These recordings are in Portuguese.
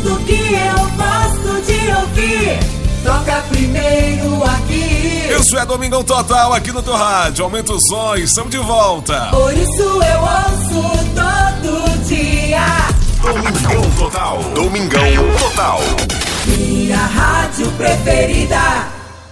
tudo que eu gosto de ouvir. Toca primeiro aqui. Isso é Domingão Total aqui no teu rádio. Aumenta o som e estamos de volta. Por isso eu ouço todo dia. Domingão Total. Domingão Total. Minha rádio preferida.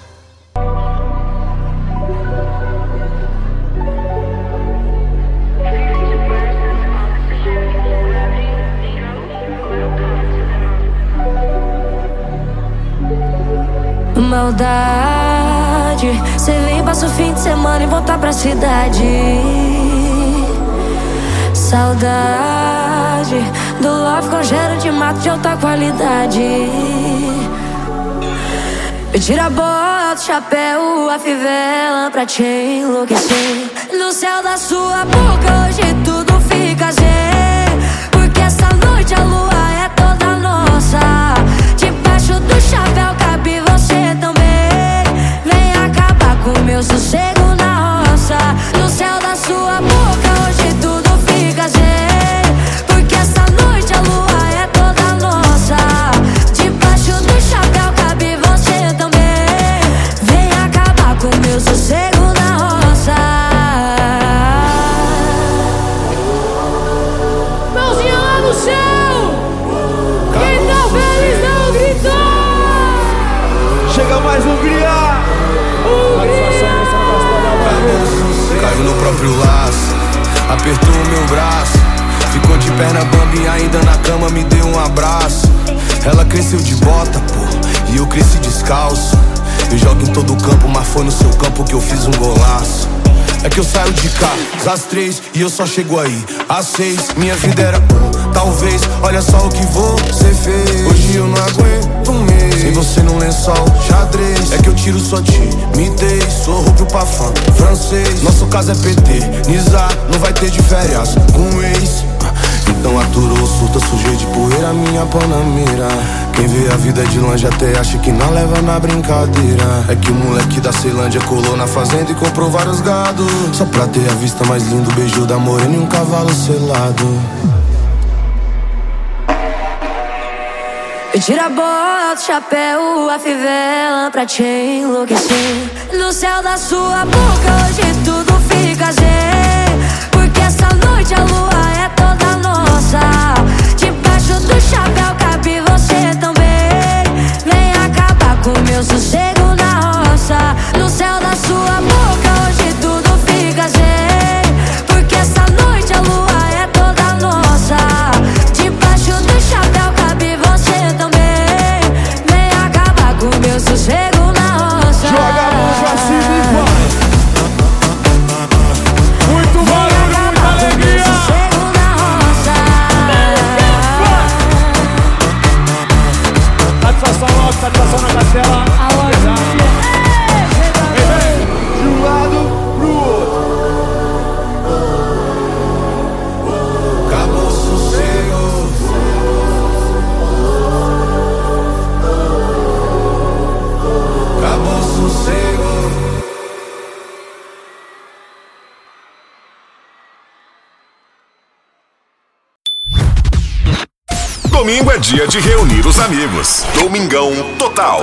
Maldade, cê vem, passa o fim de semana e volta pra cidade. Saudade do love com cheiro de mato de alta qualidade. Me tira a bota, o chapéu, a fivela pra te enlouquecer. No céu da sua boca hoje tudo fica zen. Porque essa noite a lua é toda nossa. Debaixo do chapéu cabe você também. Vem acabar com o meu sossego na roça. No céu da sua boca hoje tudo fica zen. Porque essa noite a lua é toda nossa. Debaixo do chapéu cabe você também. Vem acabar com o meu sossego na roça. Mãozinha lá no céu. Quem tá feliz não gritou. Chega mais Hungria. Caiu no próprio laço, apertou o meu braço. Ficou de perna bamba e ainda na cama me deu um abraço. Ela cresceu de bota, pô, e eu cresci descalço. Eu jogo em todo campo, mas foi no seu campo que eu fiz um golaço. É que eu saio de casa às 3 e eu só chego aí às 6. Minha vida era talvez, olha só o que você fez. Hoje eu não aguento um mês sem você num lençol xadrez. É que eu tiro sua timidez, sou rubro pra fã francês. Nosso caso é PT, Nizar, não vai ter de férias com ex. Então aturou, surta, sujeito de poeira, minha panamira. Quem vê a vida de longe até acha que não leva na brincadeira. É que o moleque da Ceilândia colou na fazenda e comprou vários gados. Só pra ter a vista mais linda, o beijo da morena e um cavalo selado. Me tira a bota, o chapéu, a fivela pra te enlouquecer. No céu da sua boca hoje tudo fica zen. Porque essa noite a lua é toda nossa. Debaixo do chapéu cabe você também. Vem acabar com o meu sossego na roça. No céu da sua boca hoje tudo fica zen. Porque essa noite a lua é toda nossa. Debaixo do chapéu cabe você também. Vem acabar com o meu sossego na roça. Joga a mão pra cima e vai. Muito barulho, muita alegria. Sossego na roça. Satisfação logo, satisfação na castela. De um lado pro outro. Acabou o sossego. Acabou o sossego. Domingo é dia de reunir os amigos. Domingão Total.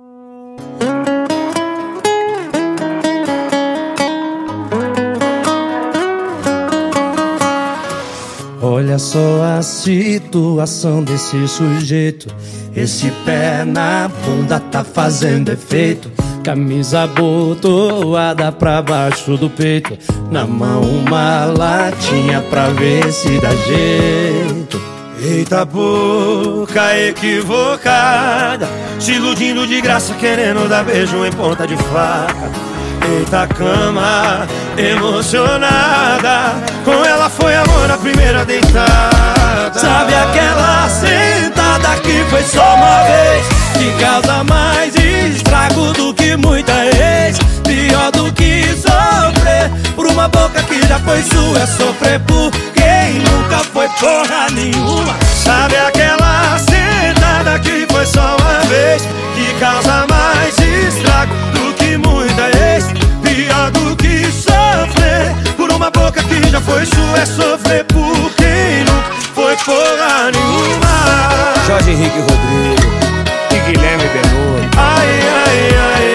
Olha só a situação desse sujeito. Esse pé na bunda tá fazendo efeito. Camisa abotoada pra baixo do peito. Na mão uma latinha pra ver se dá jeito. Eita boca equivocada, se iludindo de graça, querendo dar beijo em ponta de faca. Eita cama emocionada, com ela foi amor na primeira deitada. Sabe aquela sentada que foi só uma vez, que causa mais estrago do que muita ex. Pior do que sofrer por uma boca que já foi sua, é sofrer por quem nunca foi porra nenhuma. Sabe aquela sentada que foi só uma vez, que causa mais estrago do que muita ex. Pior do que sofrer por uma boca que já foi sua, é sofrer por quem nunca foi porra nenhuma. Henrique Rodrigo e Guilherme Benuto. Ai, ai, ai,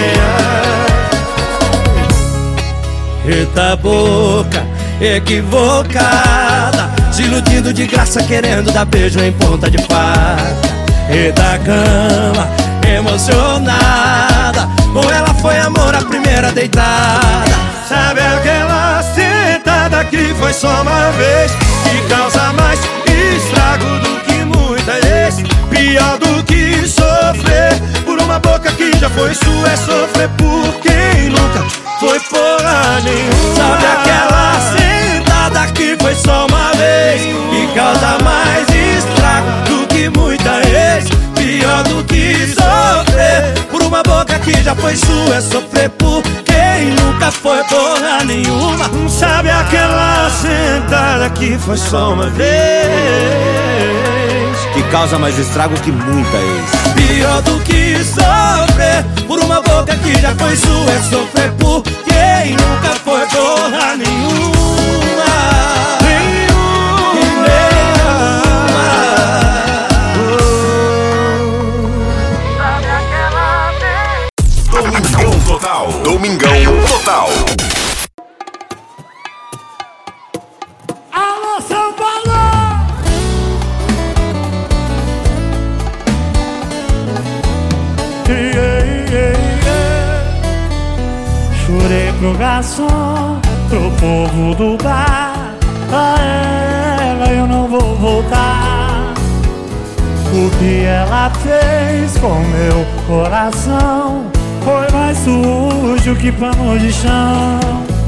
ai, ai. Eita boca equivocada, se iludindo de graça, querendo dar beijo em ponta de faca. Eita cama emocionada, com ela foi amor à primeira deitada. Sabe aquela sentada que foi só uma vez, que causa mais estrago do que muita vez. Pior do que sofrer por uma boca que já foi sua, é sofrer por quem nunca foi porra nenhuma. Sabe aquela sentada que foi só uma vez, que causa mais estrago do que muita vez. Pior do que sofrer por uma boca que já foi sua, é sofrer por quem nunca foi porra nenhuma. Sabe aquela sentada que foi só uma vez, que causa mais estrago que muita ex. pior do que sofrer por uma boca que já foi sua, é sofrer por quem nunca foi porra nenhuma. Domingão Total. Domingão Total. Alô, São Paulo! Chorei pro garçom, pro povo do bar, pra ela eu não vou voltar. O que ela fez com meu coração foi mais sujo que pano de chão.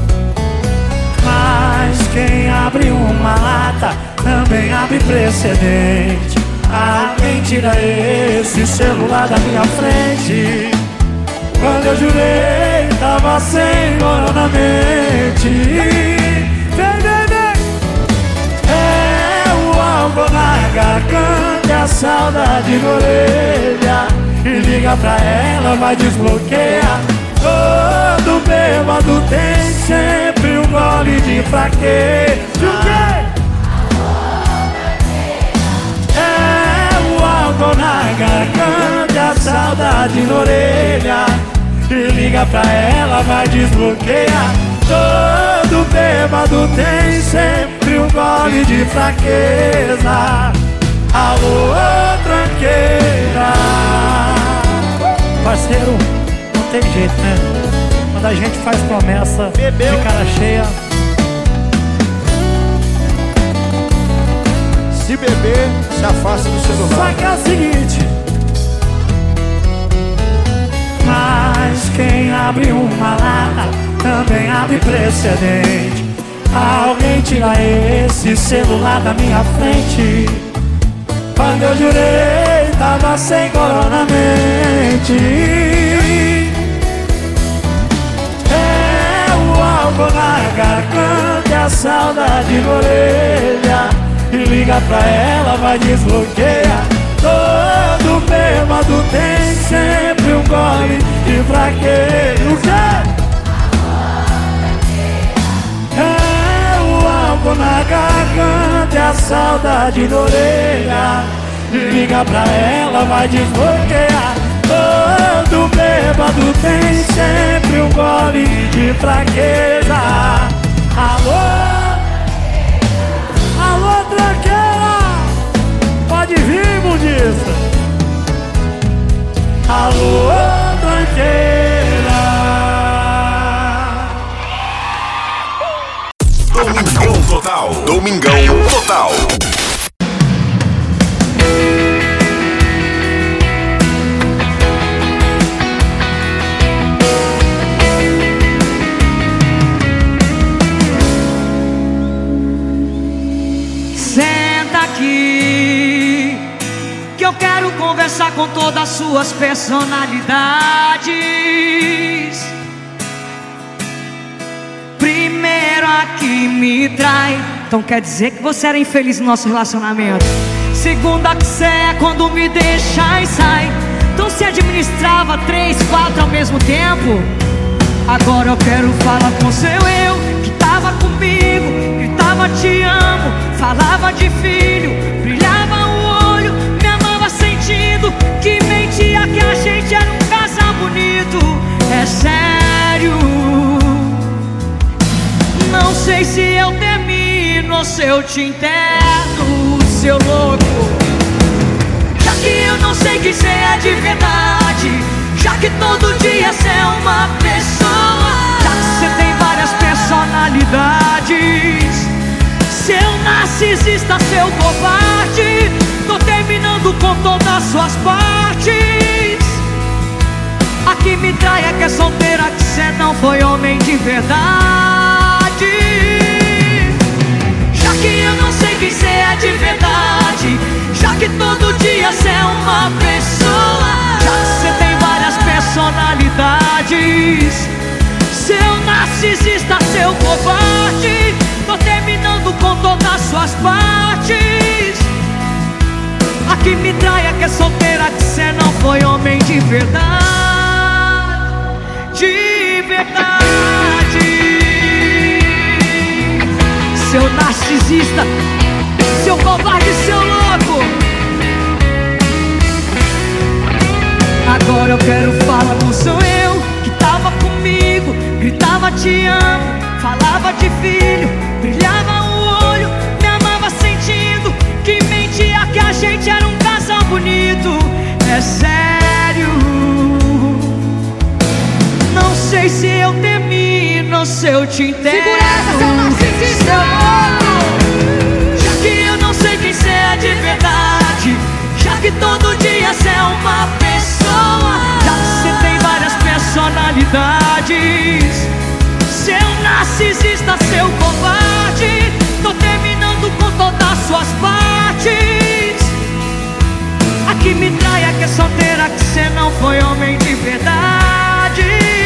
Mas quem abre uma lata também abre precedente. Alguém tira esse celular da minha frente. Quando eu jurei, tava sem ouro na mente. Vem, vem, vem. É o álcool na garganta e a saudade na orelha. E liga pra ela, vai desbloquear. Todo bêbado tem sempre um gole de fraqueza. O quê? É o álcool na garganta e a saudade na orelha. E liga pra ela, vai desbloquear. Todo bêbado tem sempre um gole de fraqueza. Alô, tranqueira. Parceiro, não tem jeito, né? Quando a gente faz promessa de cara cheia, Se beber, se afasta do celular. só que é o seguinte. Mas quem abre uma lata também abre precedente. Alguém tira esse celular da minha frente. Quando eu jurei, tava sem corona na mente. É o álcool na garganta e a saudade na orelha. E liga pra ela, vai desbloquear. Todo bêbado tem sempre um gole de fraqueza. O quê? É o álcool na garganta e a saudade na orelha. E liga pra ela, vai desbloquear. Todo bêbado tem sempre um gole de fraqueza. Alô? Alô, tranqueira! Pode vir, budista! Alô, tranqueira! Domingão Total. Domingão Total. Senta aqui, que eu quero conversar com todas as suas personalidades. Primeiro a que me trai, então quer dizer que você era infeliz no nosso relacionamento. Segunda que cê é quando me deixa e sai, então se administrava 3, 4 ao mesmo tempo. Agora eu quero falar com seu eu, que tava comigo, gritava te amo, falava de filho, brilhava o olho, me amava se eu te interno, seu louco. Já que eu não sei quem cê é de verdade, já que todo dia cê é uma pessoa, já que cê tem várias personalidades, seu narcisista, seu covarde, tô terminando com todas as suas partes. A que me trai é que é solteira, que cê não foi homem de verdade. Já que eu não sei quem cê é de verdade, já que todo dia cê é uma pessoa, já que cê tem várias personalidades, seu narcisista, seu covarde, tô terminando com todas as suas partes. A que me trai é que é solteira, que cê não foi homem de verdade. De verdade. Seu narcisista, seu covarde, seu louco. Agora eu quero falar com sou eu, que tava comigo, gritava te amo, falava de filho, brilhava o olho, me amava sentindo que mentia que a gente era um casal bonito. É sério, não sei se eu termino, se eu te interno. Segura essa, seu narcisista! Já que eu não sei quem cê é de verdade, já que todo dia cê é uma pessoa, já que cê tem várias personalidades, seu narcisista, seu covarde, tô terminando com todas as suas partes. A que me trai é que é solteira, que cê não foi homem de verdade.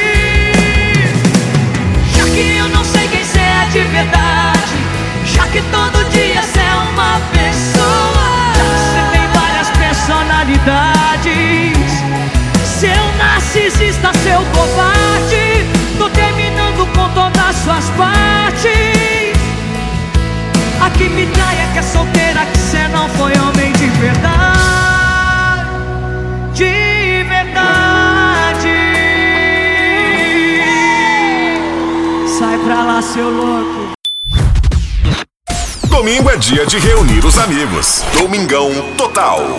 Já que eu não sei quem cê é de verdade, já que todo dia cê é uma pessoa, já que cê tem várias personalidades, seu narcisista, seu covarde, tô terminando com todas as suas partes. A que me trai é que é solteira, que cê não foi homem de verdade. De verdade. Sai pra lá, seu louco. Domingo é dia de reunir os amigos. Domingão Total.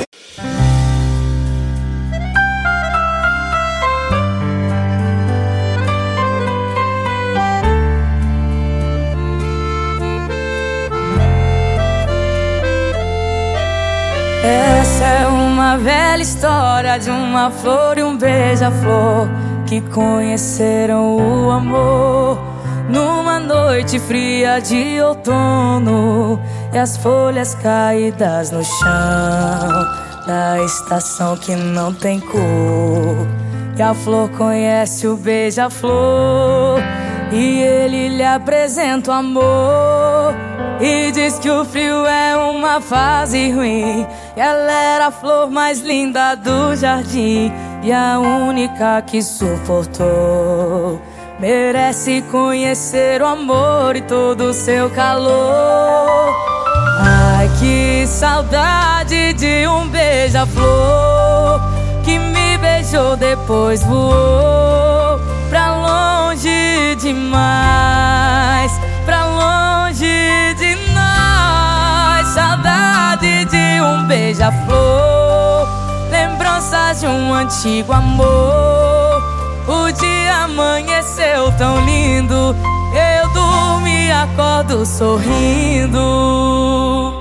Essa é uma velha história de uma flor e um beija-flor que conheceram o amor numa noite fria de outono, e as folhas caídas no chão da estação que não tem cor. E a flor conhece o beija-flor e ele lhe apresenta o amor, e diz que o frio é uma fase ruim, e ela era a flor mais linda do jardim e a única que suportou. Merece conhecer o amor e todo o seu calor. Ai, que saudade de um beija-flor que me beijou, depois voou pra longe demais, pra longe de nós. Saudade de um beija-flor, lembranças de um antigo amor. O dia amanheceu tão lindo, eu durmo e acordo sorrindo.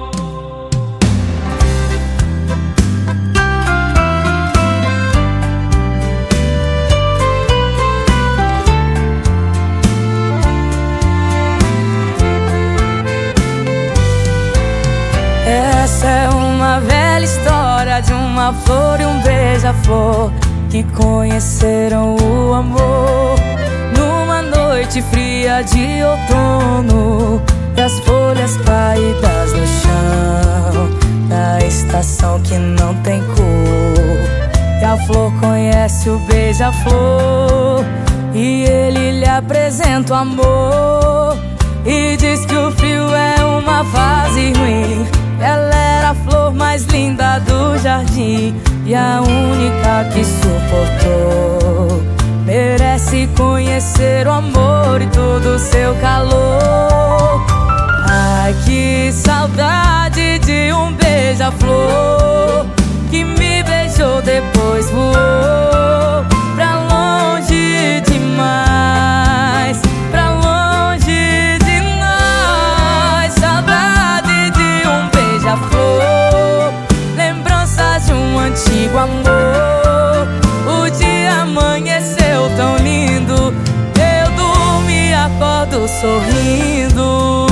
Essa é uma velha história de uma flor e um beija-flor que conheceram o amor numa noite fria de outono, e as folhas caídas no chão da estação que não tem cor. E a flor conhece o beija-flor e ele lhe apresenta o amor, e diz que o frio é uma fase ruim. Ela era a flor mais linda do jardim e a única que suportou. Merece conhecer o amor e todo o seu calor. Ai, que saudade de um beija-flor que me beijou, depois voou pra longe demais, pra longe de nós. Saudade de um beija-flor, lembranças de um antigo amor. O dia amanheceu tão lindo, eu durmo e acordo sorrindo.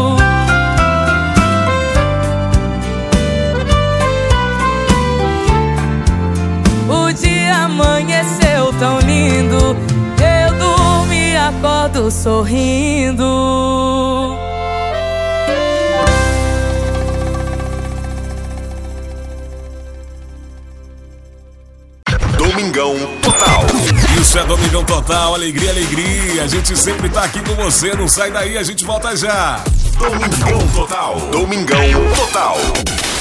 O dia amanheceu tão lindo, eu durmo e acordo sorrindo. Domingão Total. Isso é Domingão Total, alegria, alegria. A gente sempre tá aqui com você, não sai daí, a gente volta já. Domingão Total. Domingão Total.